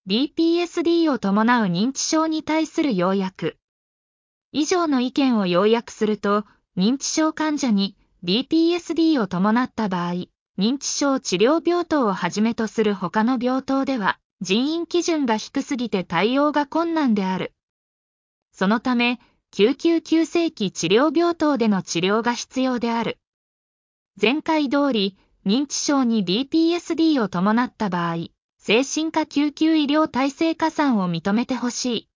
BPSD を伴う認知症に対する要約。以上の意見を要約すると、認知症患者に BPSD を伴った場合、認知症治療病棟をはじめとする他の病棟では、人員基準が低すぎて対応が困難である。そのため、救急急性期治療病棟での治療が必要である。前回通り、認知症に BPSD を伴った場合、精神科救急医療体制加算を認めてほしい。